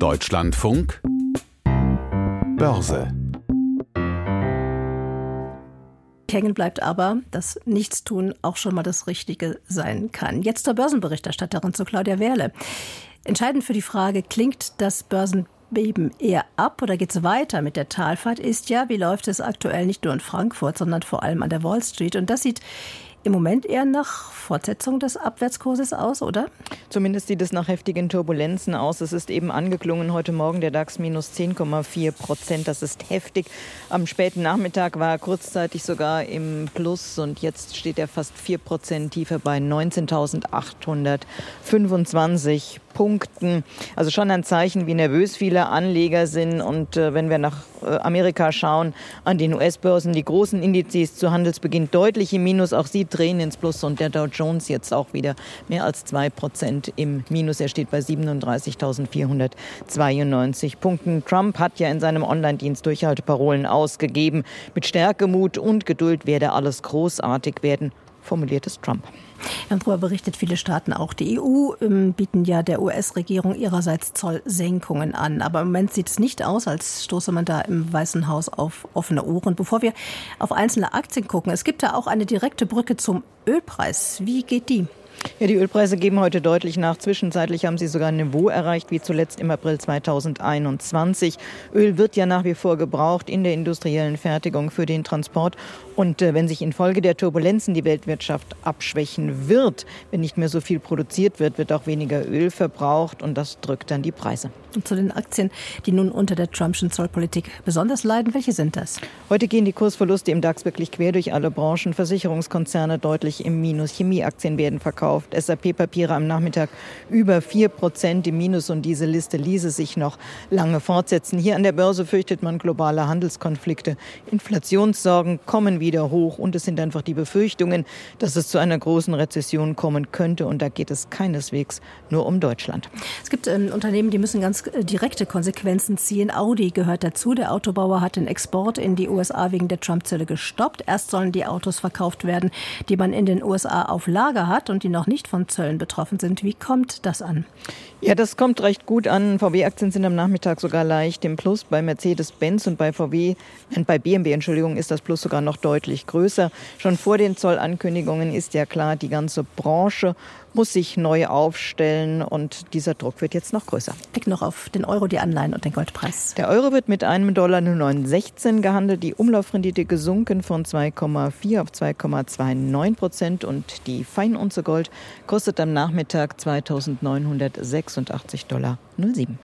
Deutschlandfunk Börse. Hängen bleibt aber, dass Nichtstun auch schon mal das Richtige sein kann. Jetzt zur Börsenberichterstatterin, zu Claudia Wehrle. Entscheidend für die Frage, klingt das Börsenbeben eher ab oder geht es weiter mit der Talfahrt, ist ja, wie läuft es aktuell nicht nur in Frankfurt, sondern vor allem an der Wall Street. Und das sieht im Moment eher nach Fortsetzung des Abwärtskurses aus, oder? Zumindest sieht es nach heftigen Turbulenzen aus. Es ist eben angeklungen heute Morgen der DAX minus 10,4%. Das ist heftig. Am späten Nachmittag war er kurzzeitig sogar im Plus und jetzt steht er fast 4% tiefer bei 19.825 Punkten. Also schon ein Zeichen, wie nervös viele Anleger sind. Und wenn wir nach Amerika schauen, an den US-Börsen, die großen Indizes zu Handelsbeginn deutlich im Minus. Auch sie drehen ins Plus und der Dow Jones jetzt auch wieder mehr als 2% im Minus. Er steht bei 37.492 Punkten. Trump hat ja in seinem Online-Dienst Durchhalteparolen ausgegeben. Mit Stärke, Mut und Geduld werde alles großartig werden, formuliert es Trump. Darüber berichtet viele Staaten, auch die EU, bieten ja der US-Regierung ihrerseits Zollsenkungen an. Aber im Moment sieht es nicht aus, als stoße man da im Weißen Haus auf offene Ohren. Bevor wir auf einzelne Aktien gucken, es gibt da auch eine direkte Brücke zum Ölpreis. Wie geht die? Ja, die Ölpreise geben heute deutlich nach. Zwischenzeitlich haben sie sogar ein Niveau erreicht, wie zuletzt im April 2021. Öl wird ja nach wie vor gebraucht in der industriellen Fertigung für den Transport. Und wenn sich infolge der Turbulenzen die Weltwirtschaft abschwächen wird, wenn nicht mehr so viel produziert wird, wird auch weniger Öl verbraucht und das drückt dann die Preise. Und zu den Aktien, die nun unter der Trumpschen Zollpolitik besonders leiden, welche sind das? Heute gehen die Kursverluste im DAX wirklich quer durch alle Branchen. Versicherungskonzerne deutlich im Minus. Chemieaktien werden verkauft. SAP-Papiere am Nachmittag über 4% im Minus und diese Liste ließe sich noch lange fortsetzen. Hier an der Börse fürchtet man globale Handelskonflikte. Inflationssorgen kommen wieder hoch und es sind einfach die Befürchtungen, dass es zu einer großen Rezession kommen könnte und da geht es keineswegs nur um Deutschland. Es gibt Unternehmen, die müssen ganz direkte Konsequenzen ziehen. Audi gehört dazu. Der Autobauer hat den Export in die USA wegen der Trump-Zölle gestoppt. Erst sollen die Autos verkauft werden, die man in den USA auf Lager hat und die noch nicht von Zöllen betroffen sind. Wie kommt das an? Ja, das kommt recht gut an. VW-Aktien sind am Nachmittag sogar leicht im Plus. Bei Mercedes-Benz und bei BMW, ist das Plus sogar noch deutlich größer. Schon vor den Zollankündigungen ist ja klar, die ganze Branche muss sich neu aufstellen und dieser Druck wird jetzt noch größer. Blick noch auf den Euro, die Anleihen und den Goldpreis. Der Euro wird mit einem Dollar 0,916 gehandelt, die Umlaufrendite gesunken von 2,4 auf 2,29% und die Feinunze Gold kostet am Nachmittag $2.986,07.